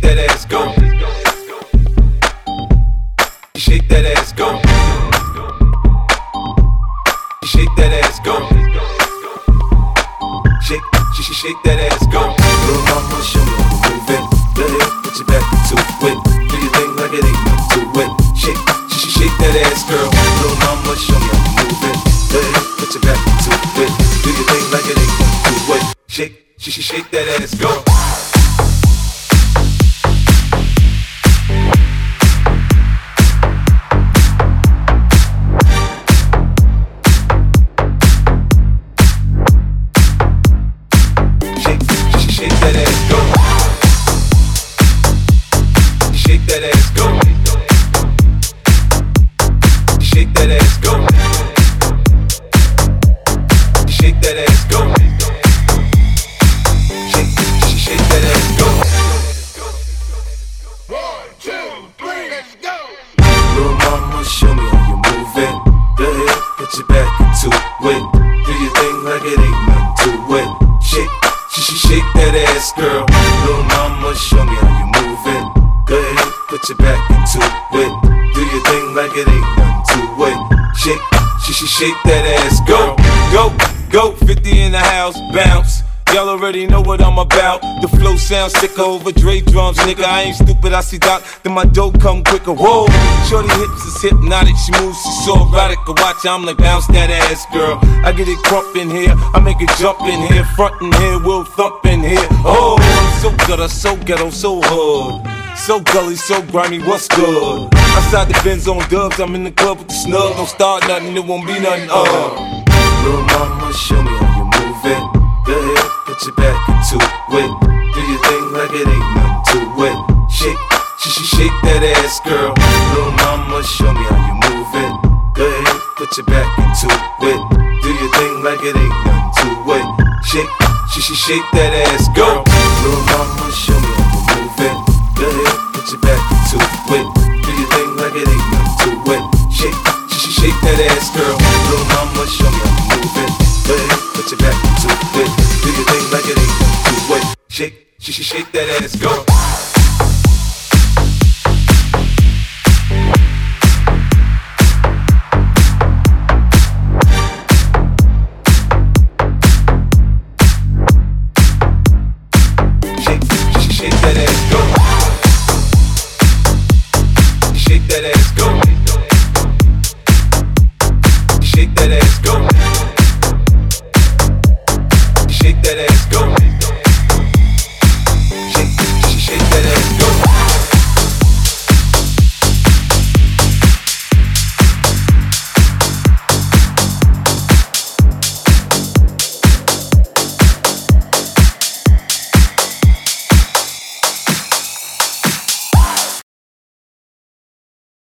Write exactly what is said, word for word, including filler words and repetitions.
that ass, go. Shake that ass, go. Shake that ass, go. Shake, shake, shake that ass, go. Little mama, show me how you move it. Go ahead, put your back into it. Do your thing like it ain't nothing to it. Shake, shake, shake that ass, girl. Little mama, show me how you move it. Go ahead, put your back into it. Do your thing like it ain't nothing to it. Shake, shake, shake that ass, go. Shake that ass, go. Shake that ass, go. Shake that ass, go. Shake, shake that ass, go. One, two, three, let's go. Little mama, show me how you move it. Go ahead, put your back into it. Do your thing like it ain't nothing to it. Shake, shake, shake that ass, girl. Little mama, show me how you move it. Go ahead, put your back into it. Do your thing like it ain't nothing to it. Shake, shake, shake that ass, go. Go, go, fifty in the house, bounce. Y'all already know what I'm about. The flow sounds sicker over Dre drums, nigga. I ain't stupid, I see Doc, then my dough come quicker. Whoa, shorty hips is hypnotic, she moves, she's so erotic. I watch, I'm like, bounce that ass, girl. I get it crump in here, I make it jump in here, front in here, we'll thump in here. Oh, I'm so gutter, so ghetto, so hood. So gully, so grimy, what's good? Outside the Benz on dubs, I'm in the club with the snug. Don't start nothing, it won't be nothing, uh Little mama, show me how you move it. Go ahead, put your back into it. Do your thing like it ain't nothing to it. Shake, shake, shake that ass, girl. Little mama, show me how you move it. Go ahead, put your back into it. Do your thing like it ain't nothing to it. Shake, shake, shake that ass, go. Little mama, show me how you move it. Go ahead, put your back into it. Do your thing like it ain't nothing to it. Shake, shake, shake that ass, girl. Little mama, show me how you move it. Go ahead, put your back into it. Do your thing like it ain't nothing to it. Shake, shake, shake that ass, go. Shake, shake, shake that ass, go. Shake that ass, go. Shake that ass, go.